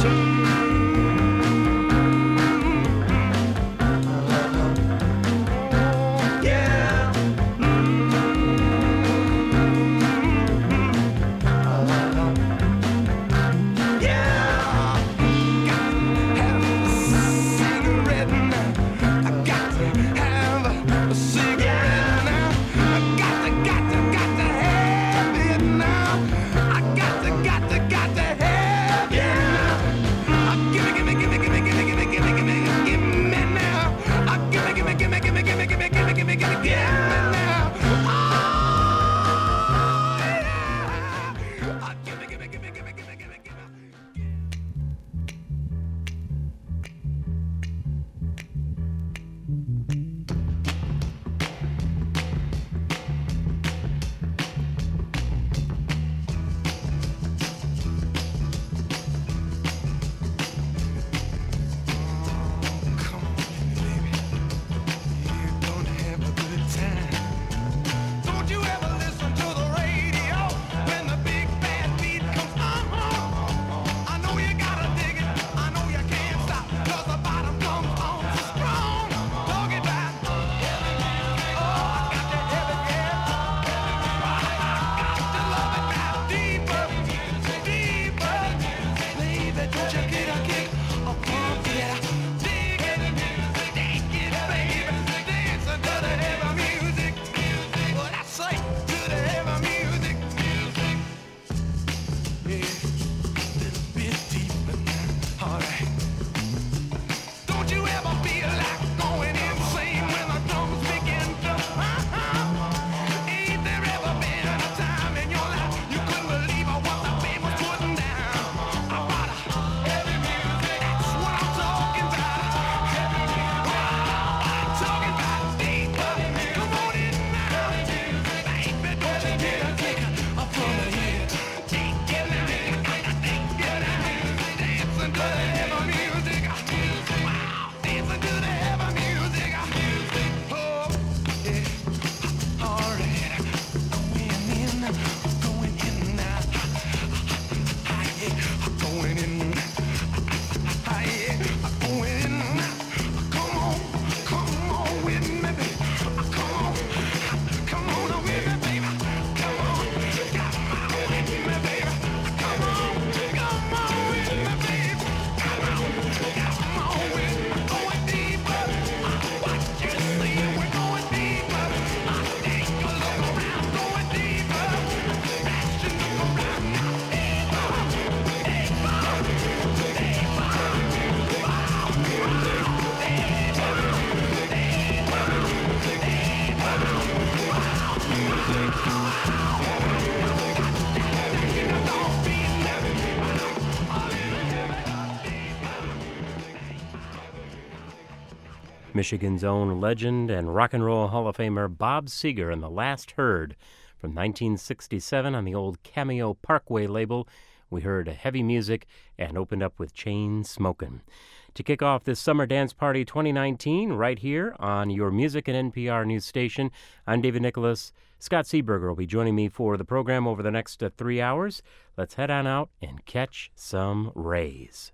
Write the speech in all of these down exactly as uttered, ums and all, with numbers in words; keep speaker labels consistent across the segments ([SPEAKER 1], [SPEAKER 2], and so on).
[SPEAKER 1] Michigan's own legend and Rock and Roll Hall of Famer Bob Seger and The Last Herd from nineteen sixty-seven on the old Cameo Parkway label. We heard heavy music and opened up with Chain Smokin'. To kick off this Summer Dance Party twenty nineteen right here on your music and N P R news station, I'm David Nicholas. Scott Seeberger will be joining me for the program over the next uh, three hours. Let's head on out and catch some rays.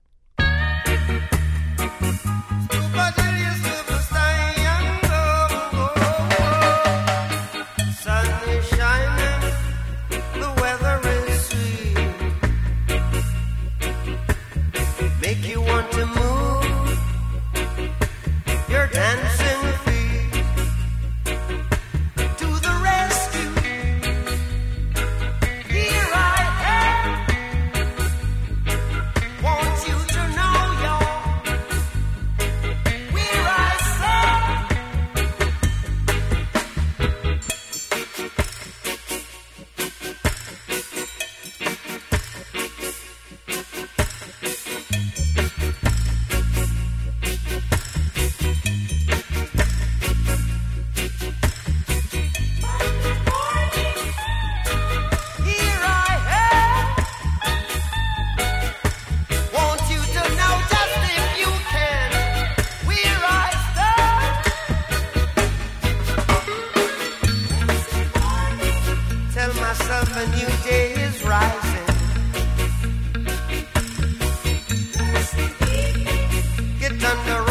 [SPEAKER 2] Sun is shining, the weather is sweet. Make you want to move your dancing feet to the rescue. Here I am. Want you to know, y'all, where I say.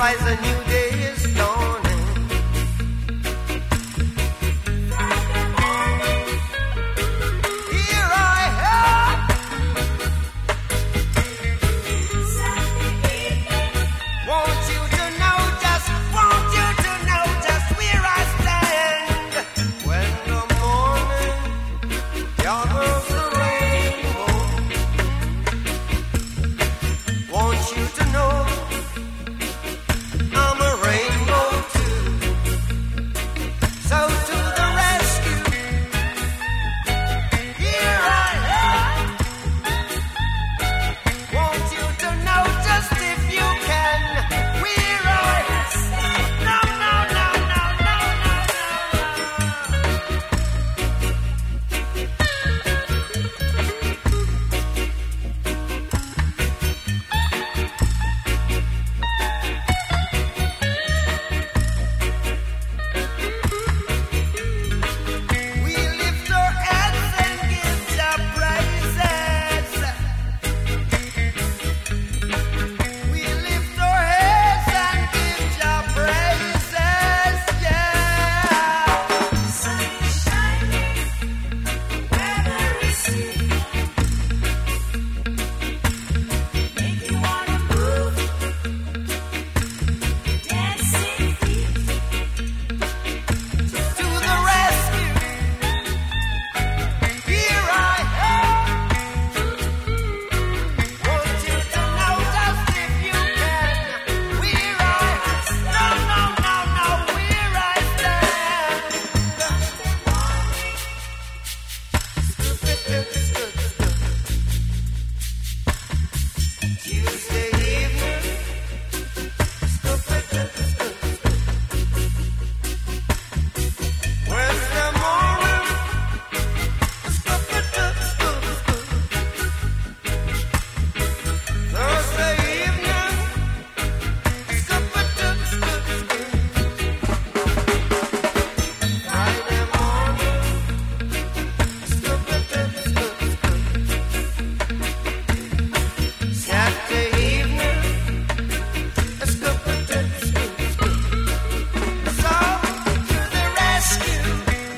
[SPEAKER 2] rise, a new day is dawning. Here I am. Want you to know, just want you to know just where I stand. When the morning gathers around, want you to know I'm a rainbow too. So to the rescue, here I am. Want you to know just if you can, where I no, no, no, no, no, we lift our hands and give Jah praises. We lift our hands and give Jah praises, yeah. Sun is shining, weather is sweet, make you wanna move, dancing feet. To the rescue, here I am. Want you to know just if you can, where I no, no, no, no, where I stand. Tuesday evening, Wednesday morning, Thursday evening, Friday morning, Saturday evening, so to the rescue,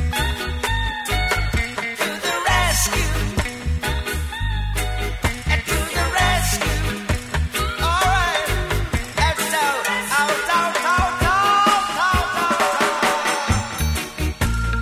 [SPEAKER 2] to the rescue, and to the rescue. All right, let's out, out, out, out, out, out, out.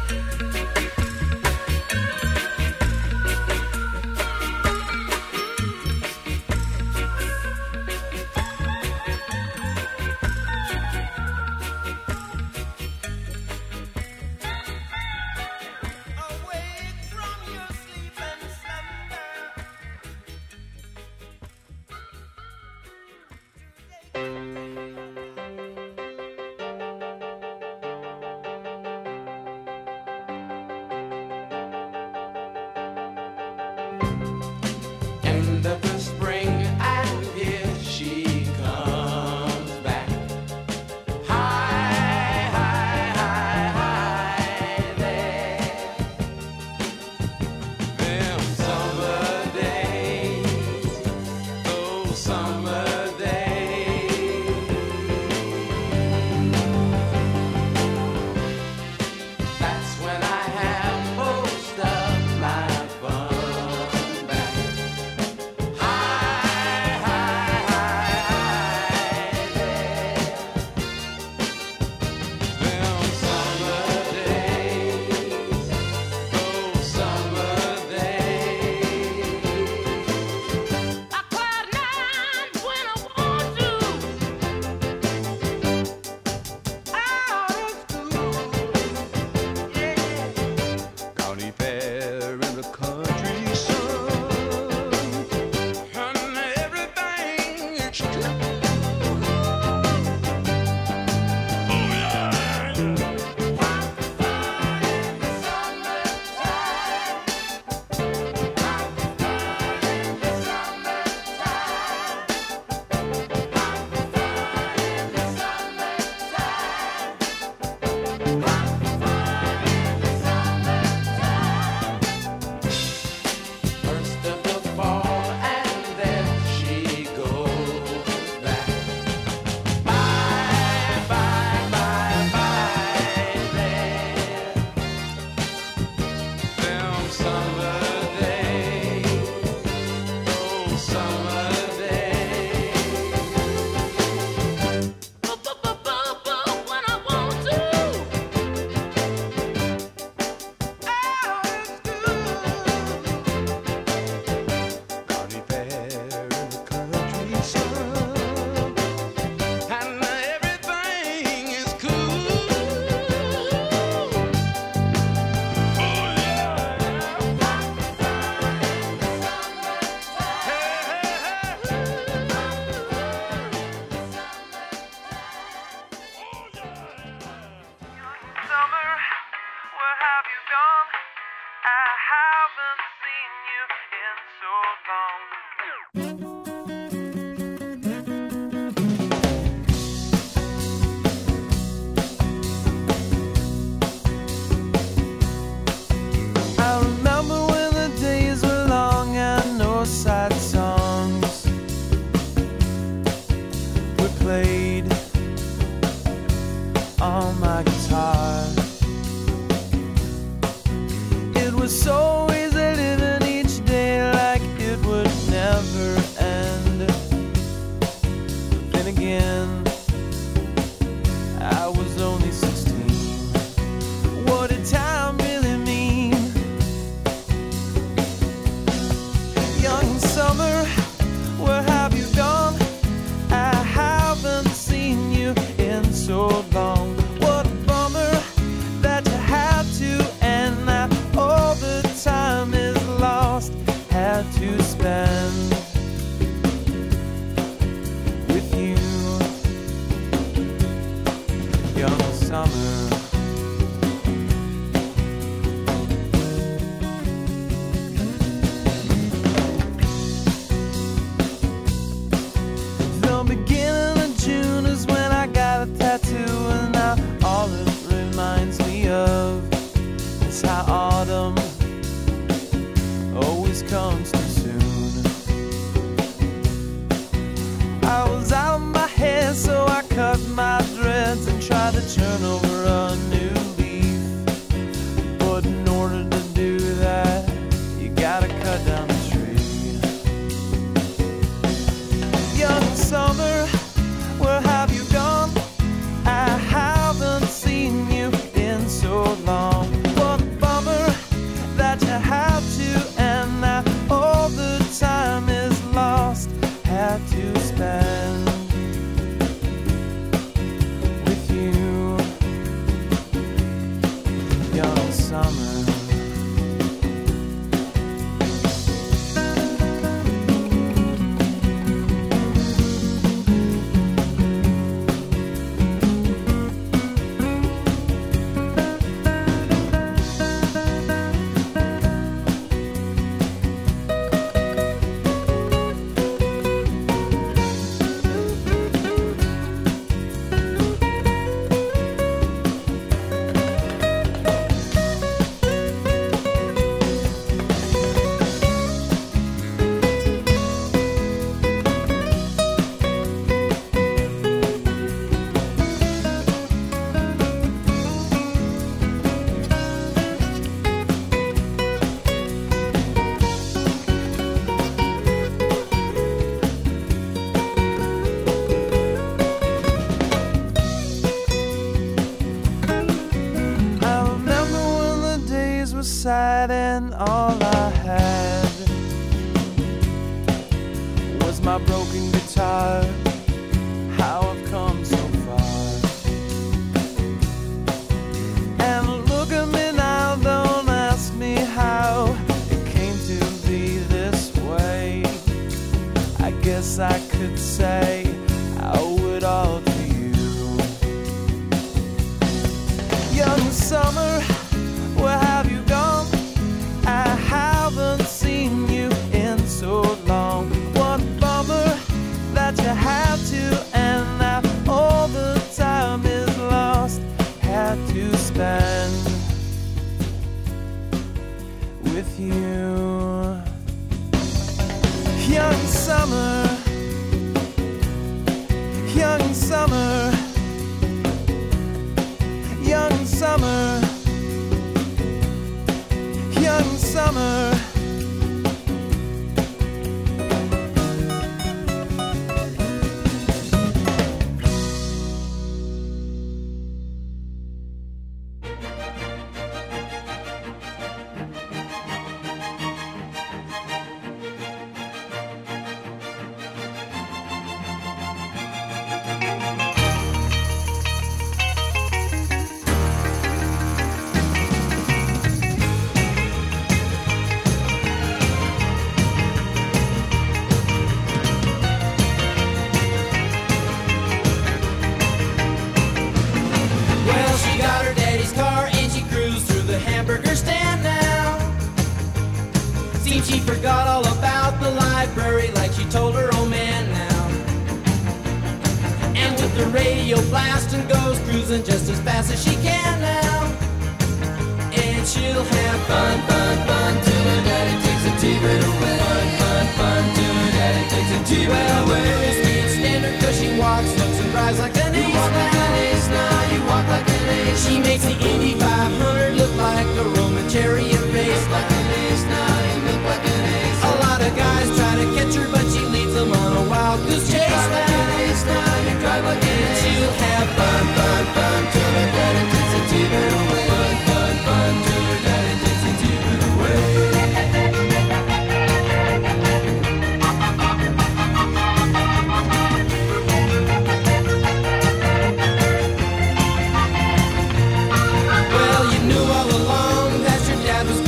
[SPEAKER 2] Awake from your sleep and slumber.
[SPEAKER 3] End of the spring, and here she comes back. Hi, hi, hi, hi there. Them summer days, those summer days. That's when I have most of my fun back. Hi, hi, hi, hi there. Them summer days, those summer days.
[SPEAKER 4] I cried nine when summer. The beginning of June is when I got a tattoo, and now all it reminds me of is how autumn always comes too soon. I was out of my head, so I cut my dreads and tried to turn over a new leaf. But in order to do that, you gotta cut down the tree. Young summer, where have you gone? I haven't seen you in so long. What a bummer that you had to, and now all the time is lost. Had to spend with you, young summer. Sad, and all I had was my broken guitar. How I've come so far. And look at me now, don't ask me how it came to be this way. I guess I could say I owe it all to you. Young summer, where have you gone? I haven't seen you in so long. What a bummer that you had to, and now all the time is lost. Had to spend with you, young summer, young summer, young summer. Young summer.
[SPEAKER 3] She forgot all about the library like she told her old man now. And with the radio blasting goes cruising just as fast as she can now. And she'll have fun, fun, fun till her daddy takes the T V away. Fun, fun, fun till her daddy takes the T V well, away. Well, the speed standard cause she walks, looks and drives like an ace. You walk like an ace now, you walk like an ace. She makes the Indy five hundred look like a Roman chariot race. Like an ace now, you look like an ace. A lot of guys try to catch her, but she leads them on a wild goose chase. You drive like an ace now, you drive like an ace. She'll have fun, fun, fun till her daddy takes the T V away. Fun, fun, fun till her daddy takes the T V away. Well, you knew all along that your dad was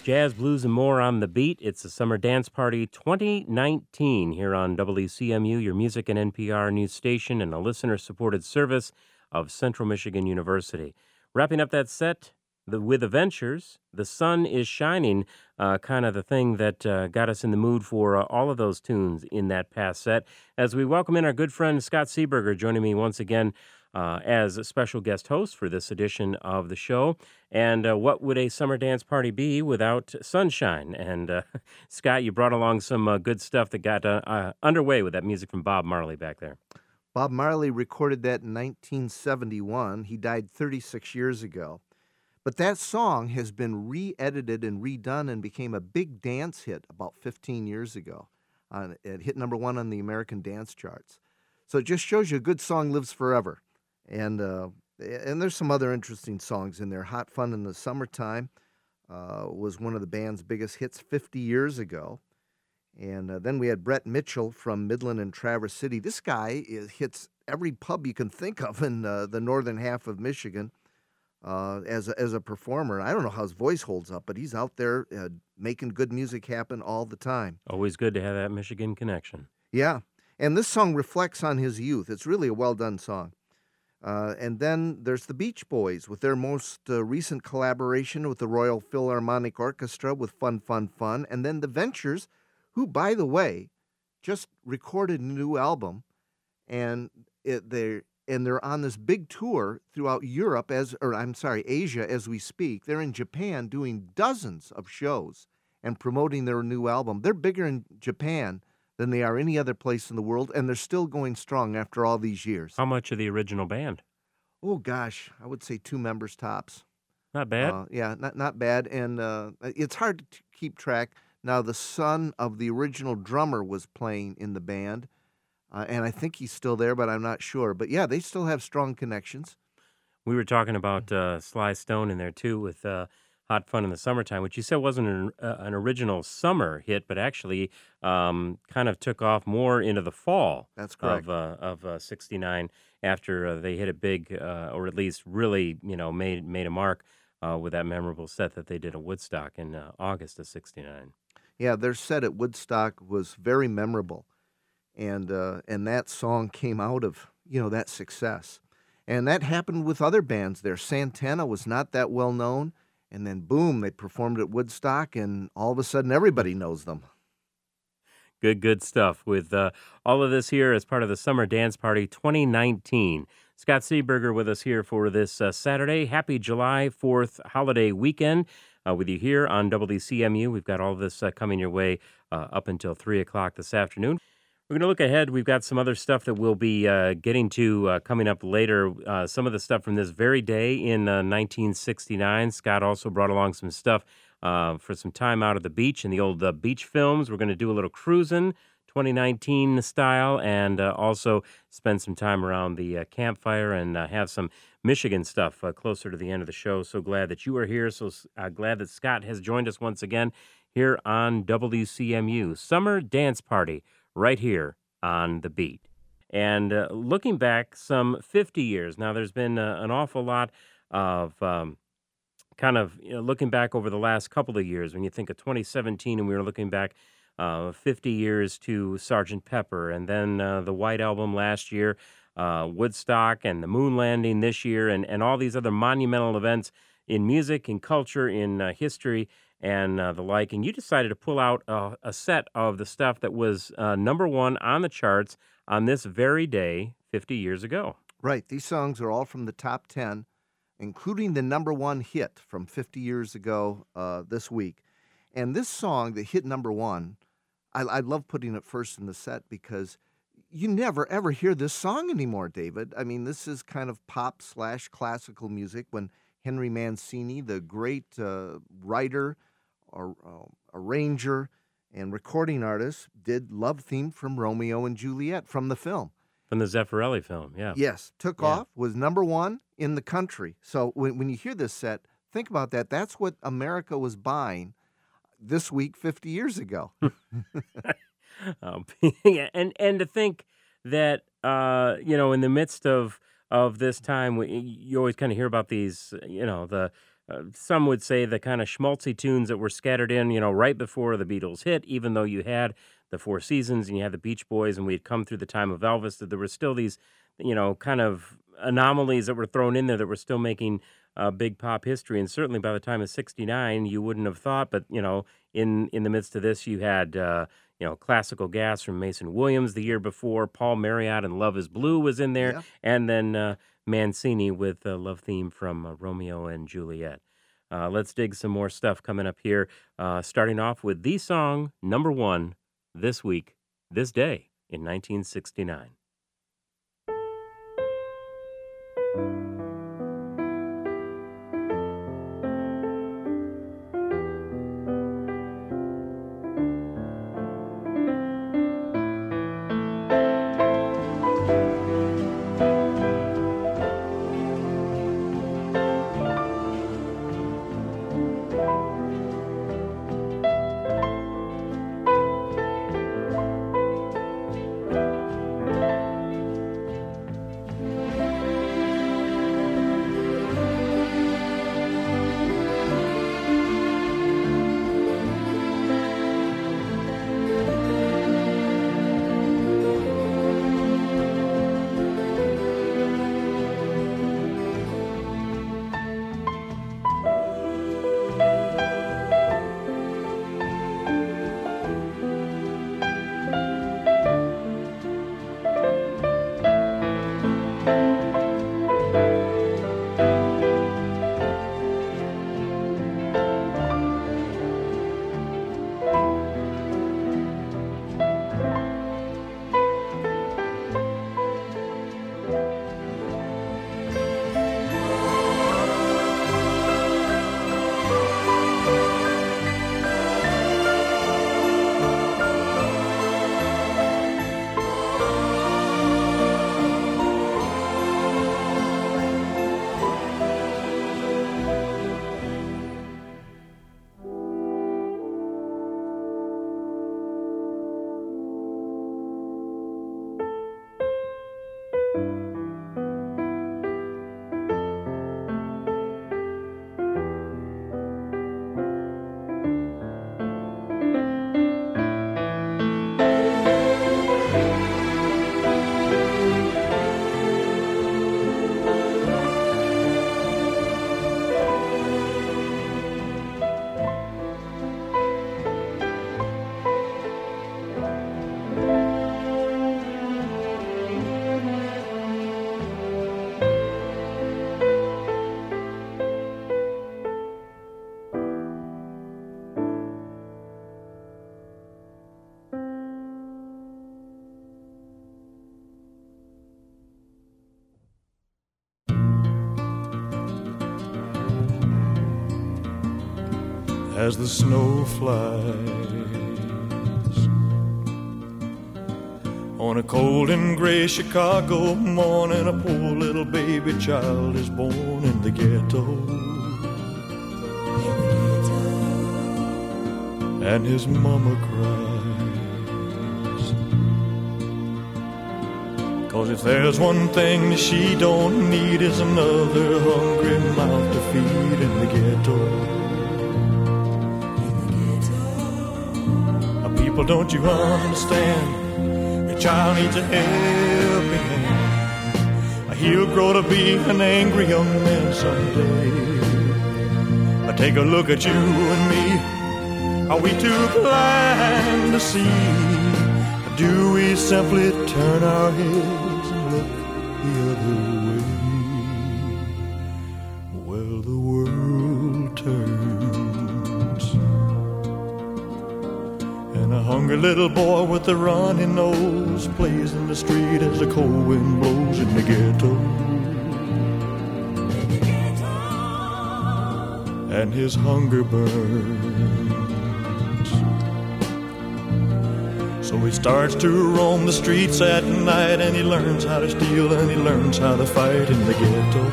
[SPEAKER 1] Jazz, blues, and more on the beat. It's the Summer Dance Party twenty nineteen here on W C M U, your music and N P R news station, and a listener-supported service of Central Michigan University. Wrapping up that set the, with the Ventures, The Sun is Shining, uh, kind of the thing that uh, got us in the mood for uh, all of those tunes in that past set. As we welcome in our good friend Scott Seeberger, joining me once again Uh, as a special guest host for this edition of the show. And uh, what would a summer dance party be without sunshine? And uh, Scott, you brought along some uh, good stuff that got uh, uh, underway with that music from Bob Marley back there.
[SPEAKER 5] Bob Marley recorded that in nineteen seventy-one. He died thirty-six years ago. But that song has been re-edited and redone and became a big dance hit about fifteen years ago. Uh, it hit number one on the American dance charts. So it just shows you a good song lives forever. And uh, and there's some other interesting songs in there. Hot Fun in the Summertime uh, was one of the band's biggest hits fifty years ago. And uh, then we had Brett Mitchell from Midland and Traverse City. This guy is, hits every pub you can think of in uh, the northern half of Michigan uh, as, a, as a performer. I don't know how his voice holds up, but he's out there uh, making good music happen all the time.
[SPEAKER 1] Always good to have that Michigan connection.
[SPEAKER 5] Yeah, and this song reflects on his youth. It's really a well-done song. Uh, and then there's the Beach Boys with their most uh, recent collaboration with the Royal Philharmonic Orchestra with Fun, Fun, Fun. And then the Ventures, who, by the way, just recorded a new album, and it, they're and they're on this big tour throughout Europe as, or I'm sorry, Asia as we speak. They're in Japan doing dozens of shows and promoting their new album. They're bigger in Japan than they are any other place in the world, and they're still going strong after all these years.
[SPEAKER 1] How much of the original band?
[SPEAKER 5] Oh, gosh, I would say two members tops.
[SPEAKER 1] Not bad.
[SPEAKER 5] Uh, yeah, not not bad, and uh, it's hard to keep track. Now, the son of the original drummer was playing in the band, uh, and I think he's still there, but I'm not sure. But, yeah, they still have strong connections.
[SPEAKER 1] We were talking about uh, Sly Stone in there, too, with uh, Hot Fun in the Summertime, which you said wasn't an, uh, an original summer hit, but actually um, kind of took off more into the fall.
[SPEAKER 5] That's correct.
[SPEAKER 1] Of uh, of uh, sixty-nine after uh, they hit it big, uh, or at least really, you know, made made a mark uh, with that memorable set that they did at Woodstock in uh, August of sixty-nine.
[SPEAKER 5] Yeah, their set at Woodstock was very memorable, and uh, and that song came out of, you know, that success. And that happened with other bands there. Santana was not that well known. And then, boom, they performed at Woodstock, and all of a sudden, everybody knows them.
[SPEAKER 1] Good, good stuff with uh, all of this here as part of the Summer Dance Party twenty nineteen. Scott Seeberger with us here for this uh, Saturday. Happy July fourth holiday weekend uh, with you here on W C M U. We've got all of this uh, coming your way uh, up until three o'clock this afternoon. We're going to look ahead. We've got some other stuff that we'll be uh, getting to uh, coming up later. Uh, some of the stuff from this very day in uh, nineteen sixty-nine. Scott also brought along some stuff uh, for some time out at the beach in the old uh, beach films. We're going to do a little cruising, twenty nineteen style, and uh, also spend some time around the uh, campfire and uh, have some Michigan stuff uh, closer to the end of the show. So glad that you are here. So uh, glad that Scott has joined us once again here on W C M U. Summer Dance Party, right here on the beat. And uh, looking back some fifty years, now there's been uh, an awful lot of um, kind of you know, looking back over the last couple of years. When you think of twenty seventeen and we were looking back uh, fifty years to Sergeant Pepper, and then uh, the White Album last year, uh, Woodstock, and the moon landing this year, and, and all these other monumental events in music, in culture, in uh, history, and uh, the like, and you decided to pull out uh, a set of the stuff that was uh, number one on the charts on this very day fifty years ago.
[SPEAKER 5] Right. These songs are all from the top ten, including the number one hit from fifty years ago uh, this week. And this song, the hit number one, I, I love putting it first in the set because you never, ever hear this song anymore, David. I mean, this is kind of pop slash classical music when Henry Mancini, the great uh, writer, or, uh, arranger, and recording artist, did Love Theme from Romeo and Juliet from the film.
[SPEAKER 1] From the Zeffirelli film, yeah.
[SPEAKER 5] Yes, took
[SPEAKER 1] Yeah.
[SPEAKER 5] off, was number one in the country. So when, when you hear this set, think about that. That's what America was buying this week fifty years ago.
[SPEAKER 1] um, yeah, and and to think that uh, you know, in the midst of of this time, we, you always kind of hear about these, you know, the uh, some would say the kind of schmaltzy tunes that were scattered in, you know, right before the Beatles hit, even though you had the Four Seasons and you had the Beach Boys and we had come through the time of Elvis, that there were still these, you know, kind of anomalies that were thrown in there that were still making uh, big pop history. And certainly by the time of sixty-nine, you wouldn't have thought, but, you know, in, in the midst of this, you had, uh, you know, Classical Gas from Mason Williams the year before, Paul Marriott and Love is Blue was in there,
[SPEAKER 5] Yeah.
[SPEAKER 1] and then uh, Mancini with a love theme from uh, Romeo and Juliet. Uh, let's dig some more stuff coming up here, uh, starting off with the song number one this week, this day in nineteen sixty-nine.
[SPEAKER 6] As the snow flies on a cold and gray Chicago morning, a poor little baby child is born in the ghetto, and his mama cries, 'cause if there's one thing that she don't need is another hungry mouth to feed in the ghetto. People, don't you understand? The child needs a helping hand. He'll grow to be an angry young man someday. Take a look at you and me. Are we too blind to see? Or do we simply turn our heads and look the other way? Well, the world turns, and a hungry little boy with a runny nose plays in the street as the cold wind blows in the ghetto. And his hunger burns, so he starts to roam the streets at night, and he learns how to steal and he learns how to fight in the ghetto.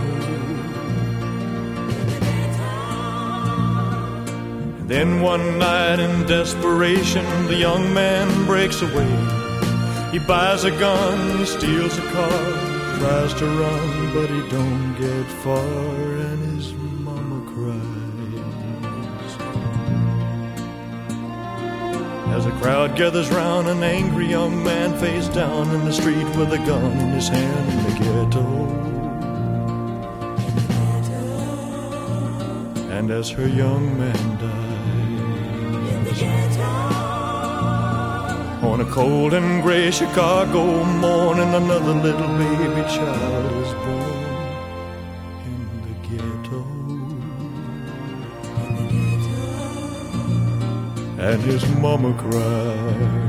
[SPEAKER 6] And then one night in desperation, the young man breaks away. He buys a gun, he steals a car, tries to run, but he don't get far, and his mama cries. As a crowd gathers round, an angry young man face down in the street with a gun in his hand in the ghetto. And as her young man dies on a cold and gray Chicago morning, another little baby child is born in the ghetto. And his mama cried.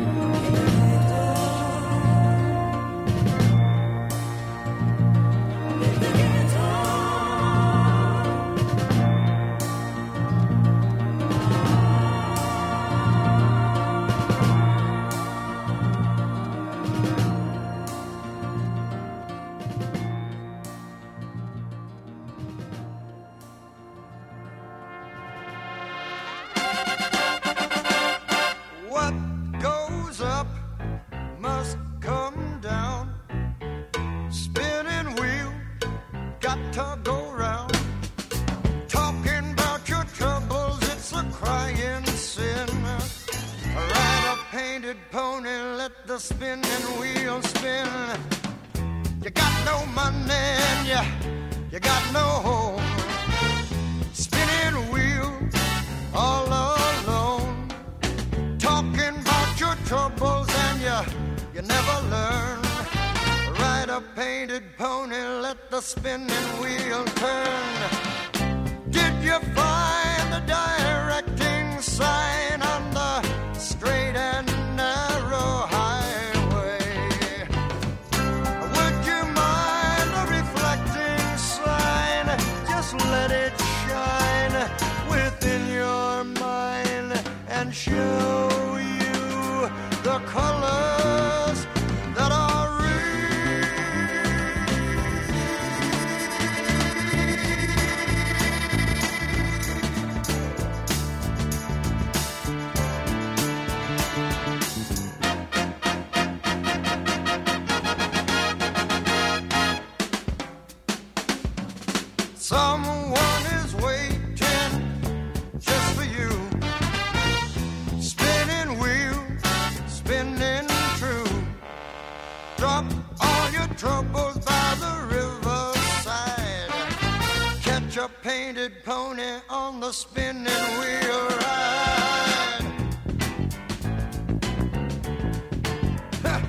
[SPEAKER 2] Someone is waiting just for you. Spinning wheel, spinning true. Drop all your troubles by the riverside. Catch a painted pony on the spinning wheel ride. Ha!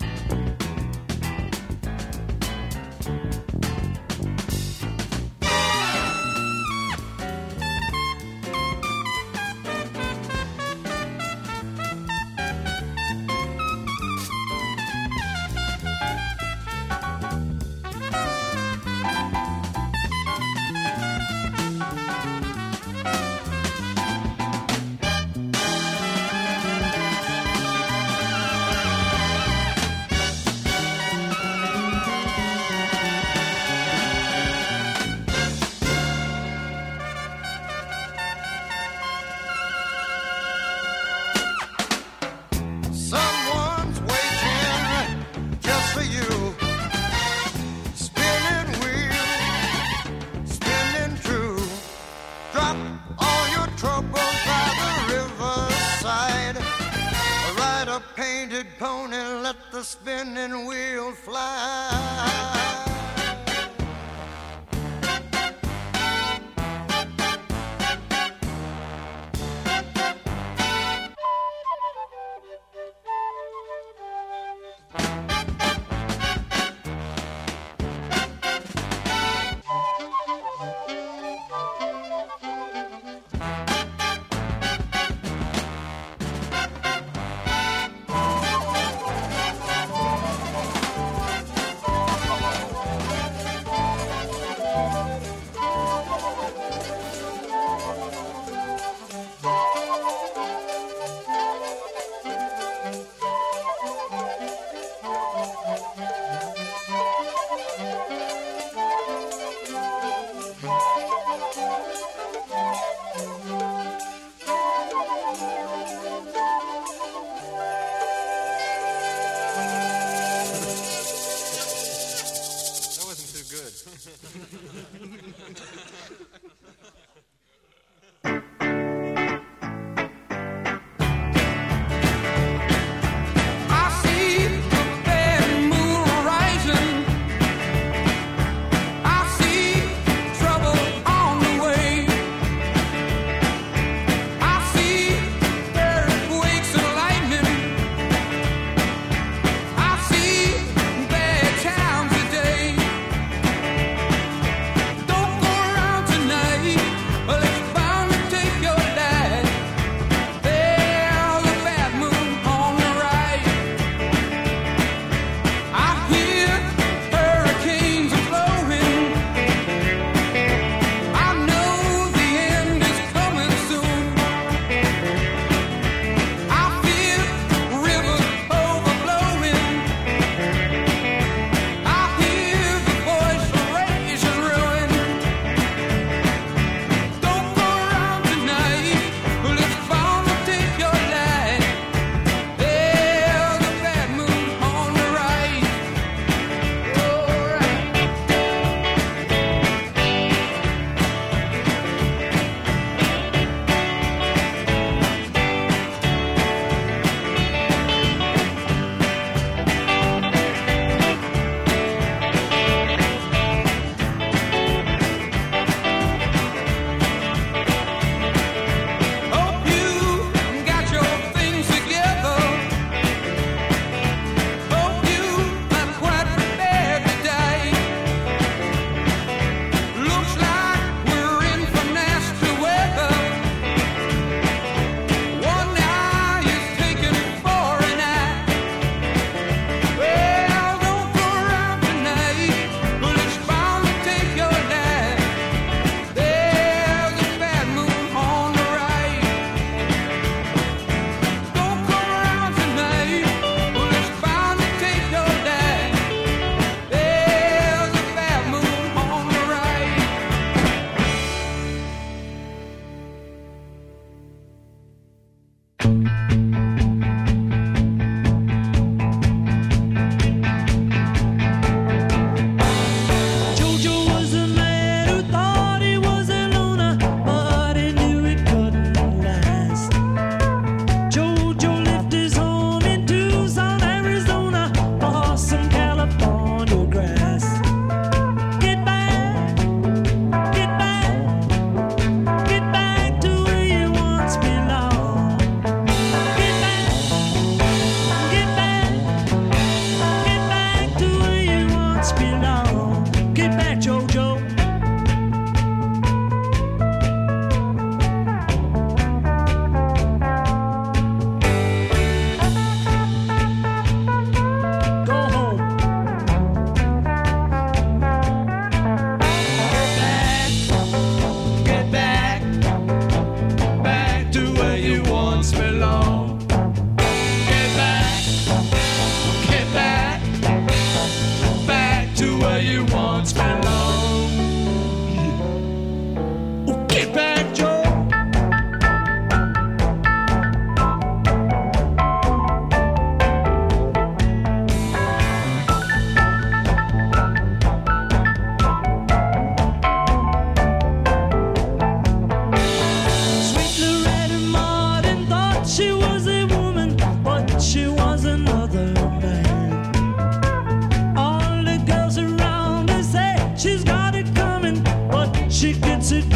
[SPEAKER 2] Someone's waiting just for you. Spinning wheel, spinning true. Drop all your troubles by the riverside. Ride a painted pony, let the spinning wheel fly.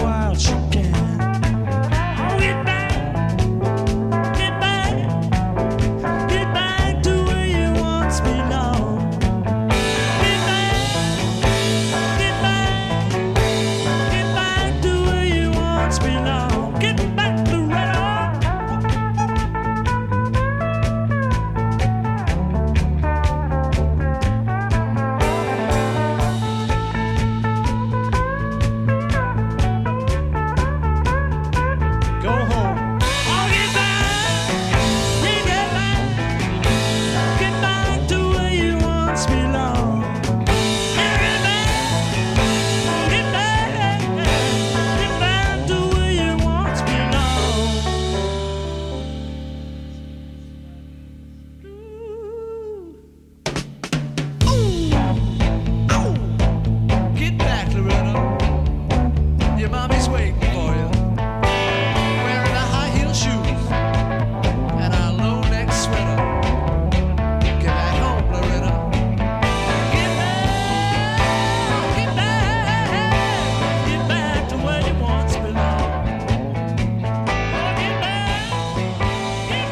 [SPEAKER 4] while she can. Oh, get back, get back, get back to where you once belonged. Get back, get back, get back to where you once belonged. Get back, Loretta. Go home. Oh, get back, yeah, get back, get back to where you once belonged. Yeah, get back, get back, get back to where you once belonged. Ooh, ooh, get back, Loretta. Your mommy's waiting for you. Wearing a high heel shoes and a low neck sweater. Get back home, Loretta. Get back, get back, get back to where you once belonged. Oh, get back, get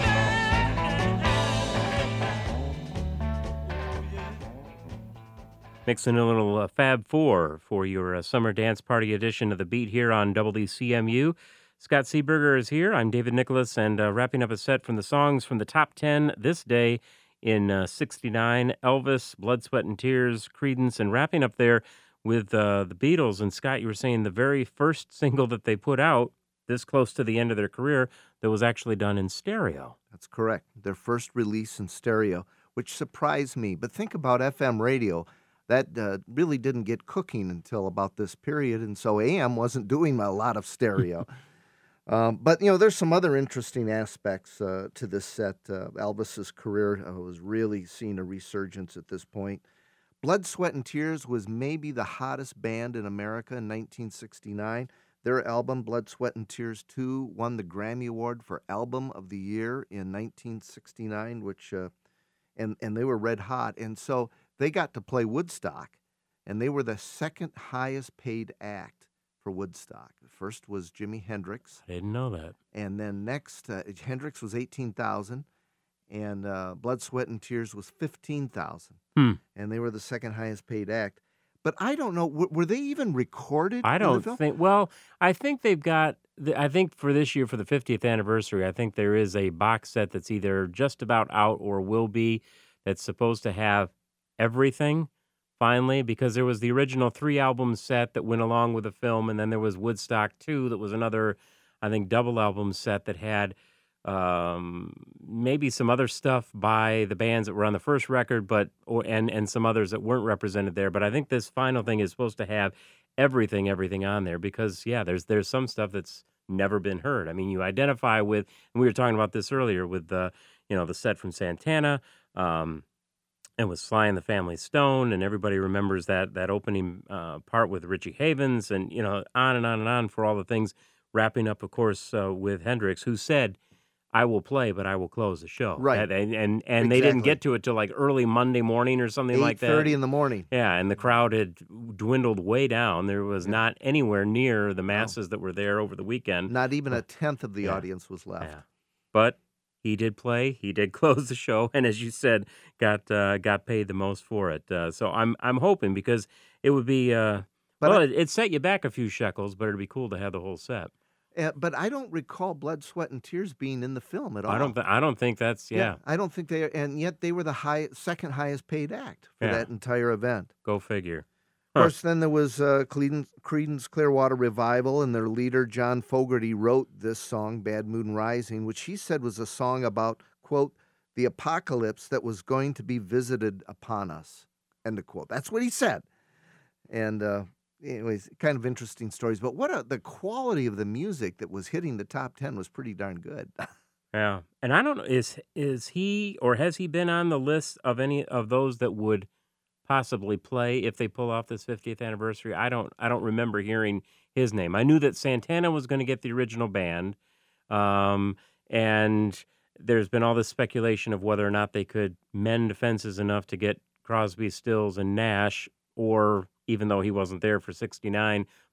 [SPEAKER 4] back.
[SPEAKER 1] Mixing a little uh, Fab Four for your uh, summer dance party edition of The Beat here on W C M U. Scott Seeberger is here. I'm David Nicholas, and uh, wrapping up a set from the songs from the top ten this day in uh, sixty-nine, Elvis, Blood, Sweat, and Tears, Creedence, and wrapping up there with uh, the Beatles. And Scott, you were saying the very first single that they put out this close to the end of their career that was actually done in stereo.
[SPEAKER 5] That's correct. Their first release in stereo, which surprised me. But think about F M radio. That uh, really didn't get cooking until about this period, and so A M wasn't doing a lot of stereo. um, but, you know, there's some other interesting aspects uh, to this set. Uh, Elvis's career uh, was really seeing a resurgence at this point. Blood, Sweat, and Tears was maybe the hottest band in America in nineteen sixty-nine. Their album, Blood, Sweat, and Tears two, won the Grammy Award for Album of the Year in nineteen sixty-nine, which, uh, and, and they were red hot. And so they got to play Woodstock, and they were the second highest paid act for Woodstock. The first was Jimi Hendrix,
[SPEAKER 1] I didn't know that.
[SPEAKER 5] and then next, uh, Hendrix was eighteen thousand, and uh, Blood, Sweat, and Tears was fifteen thousand,
[SPEAKER 1] Hmm.
[SPEAKER 5] and they were the second highest paid act. But I don't know, w- were they even recorded?
[SPEAKER 1] I
[SPEAKER 5] in the
[SPEAKER 1] don't
[SPEAKER 5] film?
[SPEAKER 1] think. Well, I think they've got. the- I think for this year, for the fiftieth anniversary, I think there is a box set that's either just about out or will be that's supposed to have everything finally, because there was the original three album set that went along with the film, and then there was Woodstock two that was another, I think, double album set that had um, maybe some other stuff by the bands that were on the first record, but or and and some others that weren't represented there. But I think this final thing is supposed to have everything, everything on there, because yeah, there's there's some stuff that's never been heard. I mean, you identify with, and we were talking about this earlier with the you know the set from Santana. Um, and with Sly and the Family Stone, and everybody remembers that that opening uh, part with Richie Havens, and you know on and on and on for all the things. Wrapping up, of course, uh, with Hendrix, who said, "I will play, but I will close the show."
[SPEAKER 5] Right.
[SPEAKER 1] and and, and, and they didn't
[SPEAKER 5] Exactly.
[SPEAKER 1] get to it till like early Monday morning or something like that.
[SPEAKER 5] eight thirty in the morning.
[SPEAKER 1] Yeah, and the crowd had dwindled way down. There was
[SPEAKER 5] Yeah.
[SPEAKER 1] not anywhere near the masses that were there over the weekend.
[SPEAKER 5] Not even a tenth of the
[SPEAKER 1] Yeah.
[SPEAKER 5] audience was left.
[SPEAKER 1] Yeah. But he did play. He did close the show, and as you said, got uh, got paid the most for it. Uh, so I'm I'm hoping, because it would be uh,
[SPEAKER 5] But
[SPEAKER 1] well,
[SPEAKER 5] I-
[SPEAKER 1] it, it set you back a few shekels, but it'd be cool to have the whole set.
[SPEAKER 5] Uh, but I don't recall Blood, Sweat, and Tears being in the film at all.
[SPEAKER 1] I don't th- I don't think that's yeah.
[SPEAKER 5] I don't think they, and yet they were the high, second highest paid act for
[SPEAKER 1] Yeah.
[SPEAKER 5] that entire event.
[SPEAKER 1] Go figure.
[SPEAKER 5] Of course, then there was uh, Creedence, Creedence Clearwater Revival, and their leader, John Fogerty, wrote this song, Bad Moon Rising, which he said was a song about, quote, the apocalypse that was going to be visited upon us, end of quote. That's what he said. And uh, anyways, kind of interesting stories. But what a, the quality of the music that was hitting the top ten was pretty darn good.
[SPEAKER 1] Yeah, and I don't know, is is he or has he been on the list of any of those that would possibly play if they pull off this fiftieth anniversary? I don't I don't remember hearing his name. I knew that Santana was going to get the original band, um, and there's been all this speculation of whether or not they could mend fences enough to get Crosby, Stills, and Nash, or even though he wasn't there for sixty-nine,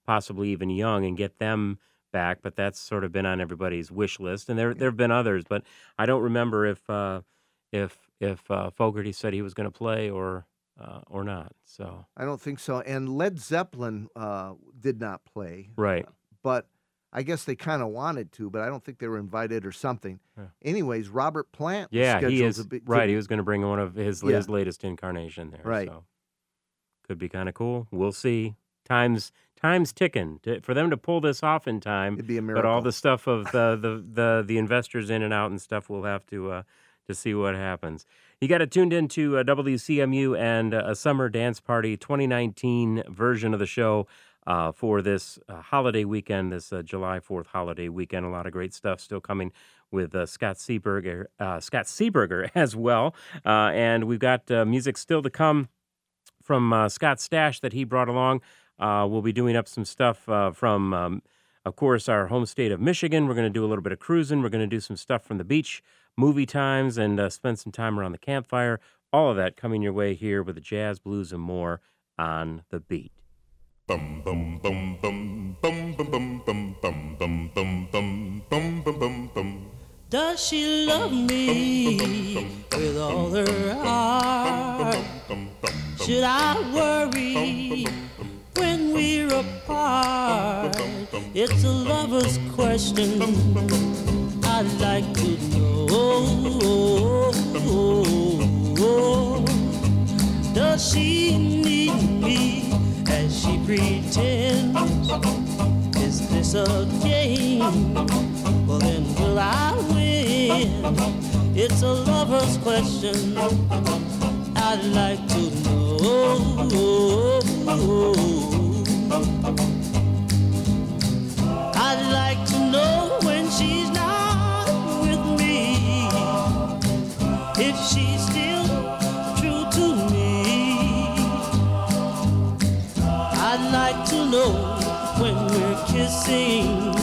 [SPEAKER 1] possibly even young, and get them back. But that's sort of been on everybody's wish list, and there there have been others, but I don't remember if uh, if if uh, Fogerty said he was going to play or uh, or not. So
[SPEAKER 5] I don't think so. And Led Zeppelin uh, did not play,
[SPEAKER 1] right,
[SPEAKER 5] uh, but I guess they kind of wanted to, but I don't think they were invited or something.
[SPEAKER 1] Yeah.
[SPEAKER 5] Anyways, Robert Plant, was
[SPEAKER 1] yeah, he
[SPEAKER 5] scheduled
[SPEAKER 1] is
[SPEAKER 5] to be, to-
[SPEAKER 1] right. He was going to bring one of his
[SPEAKER 5] Yeah.
[SPEAKER 1] his latest incarnation there.
[SPEAKER 5] Right.
[SPEAKER 1] So could be kind of cool. We'll see. Time's time's ticking to, for them to pull this off in time.
[SPEAKER 5] It'd be a
[SPEAKER 1] But
[SPEAKER 5] miracle.
[SPEAKER 1] all the stuff of the, the, the, the investors in and out and stuff, we'll have to uh, to see what happens. You got it tuned into uh, W C M U and uh, a Summer Dance Party twenty nineteen version of the show uh, for this uh, holiday weekend, this uh, July fourth holiday weekend. A lot of great stuff still coming with uh, Scott Seeberger, uh, Scott Seeberger as well. Uh, and we've got uh, music still to come from uh, Scott's stash that he brought along. Uh, we'll be doing up some stuff uh, from, um, of course, our home state of Michigan. We're going to do a little bit of cruising. We're going to do some stuff from the beach, movie times, and uh, spend some time around the campfire. All of that coming your way here with the jazz, blues, and more on The Beat.
[SPEAKER 6] Bum bum bum bum bum bum bum bum bum bum bum bum bum bum bum bum.
[SPEAKER 7] Does she love me with all her heart? Should I worry when we're apart? It's a lover's question I'd like to know. Does she need me as she pretends? Is this a game? Well, then will I win? It's a lover's question I'd like to know. I'd like to know when she's not with me, if she's still true to me. I'd like to know when we're kissing,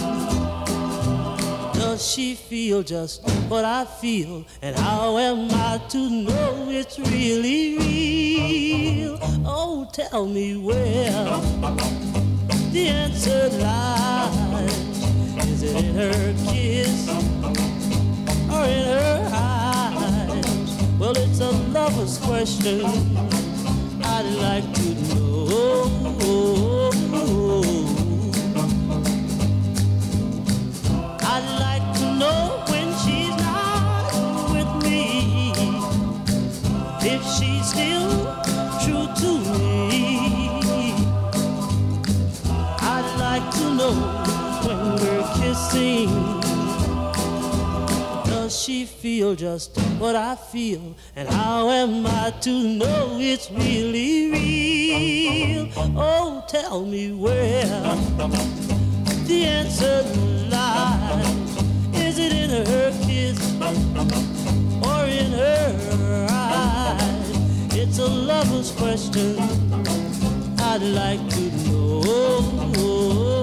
[SPEAKER 7] does she feel just what I feel? And how am I to know it's really real? Oh, tell me where the answer lies. Is it in her kiss or in her eyes? Well, it's a lover's question I'd like to know. I'd like to know when she's not with me, if she's still true to me. I'd like to know when we're kissing, does she feel just what I feel? And how am I to know it's really real? Oh, tell me where the answer lies. Is it in her kiss or in her eyes? It's a lover's question I'd like to know.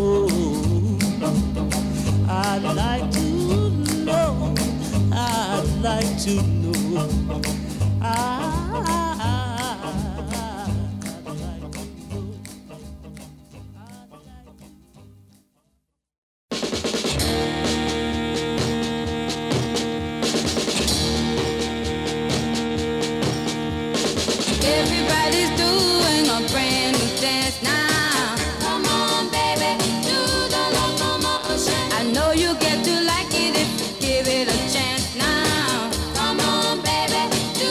[SPEAKER 7] I'd like to know. I'd like to know. I'd like to know.
[SPEAKER 8] Everybody's doing a brand new dance now. Come on, baby, do the locomotion. I know you get to like it if you give it a chance now. Come on, baby, do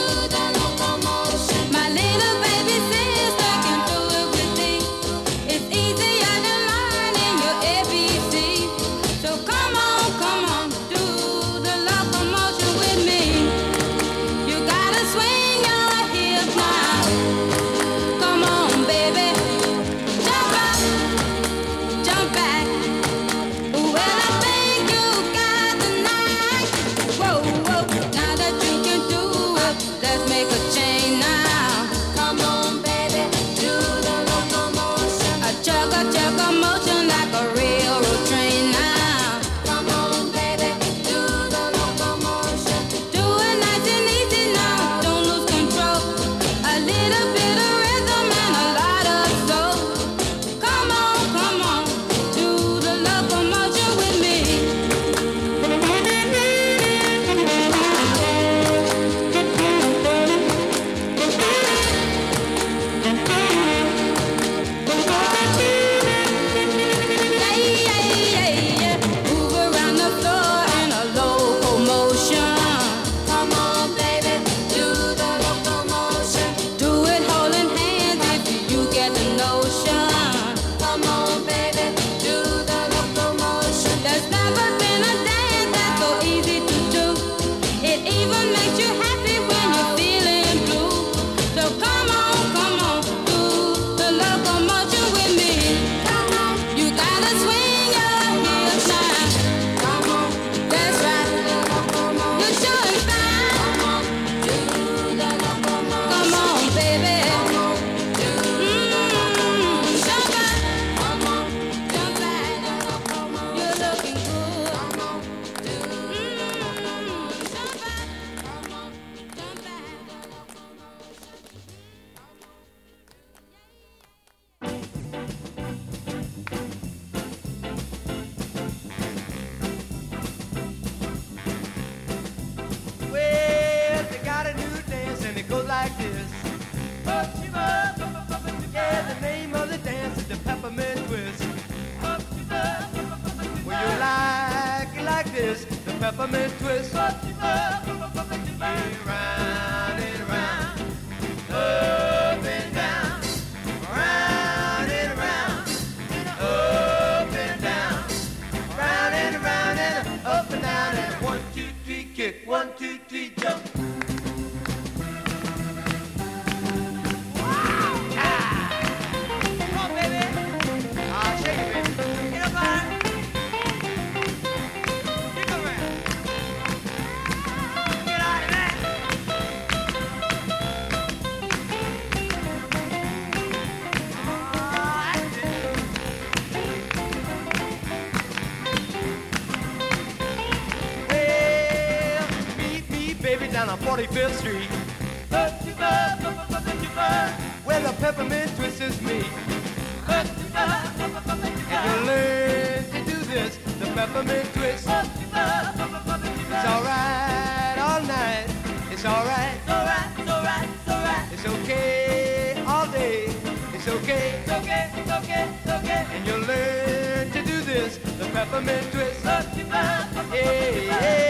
[SPEAKER 3] peppermint twist. Round and round, up and down, round and round, up and down, round and round and up and down and one, two, three, kick, one, two, three, jump. Down on forty-fifth Street, where the peppermint twist is me. And you learn to do this, the peppermint twist. It's alright all night, it's alright, it's alright, it's alright, it's alright. It's okay all day, it's okay, it's okay, it's okay, it's okay. And you learn to do this, the peppermint twist. Yeah, yeah.